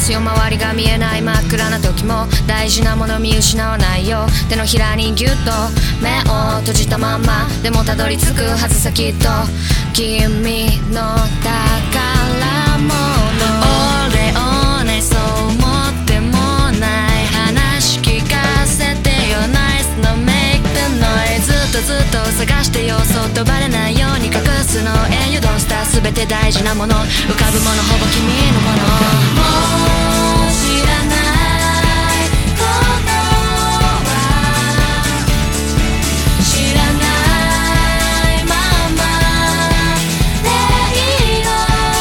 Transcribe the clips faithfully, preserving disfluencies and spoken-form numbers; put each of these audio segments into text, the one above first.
ますよ、周りが見えない真っ暗な時も大事なもの見失わないよ。手のひらにギュッと目を閉じたまんまでもたどり着くはずさ、きっと君の宝物。俺をね、そう思ってもない話聞かせてよ。ナイスのメイクノイズ、ずっとずっと探してよ。そっとバレないように隠すの。栄養ドンスター全て大事なもの、浮かぶものほぼ君のもの。もう知らないことは知らないままでいいよ。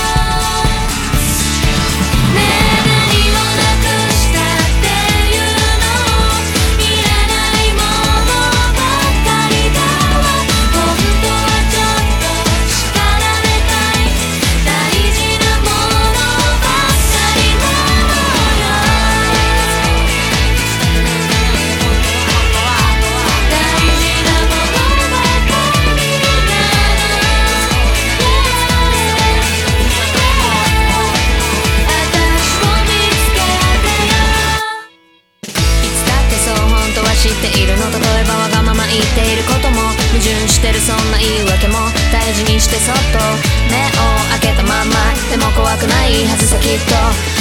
ねえ、何もなくしたっていうの、いらないものばっかりだわ。本当はちょっと叱られたい、大事なものばっかりなのよ。大事なものばっかりなのよ。私を見つけてよ。いつだってそう本当は知っているの。例えばわがまま言っていることも矛盾してる、そんな言い訳も大事にしてそっと目を開けたまんまでも怖くないはずさ、きっと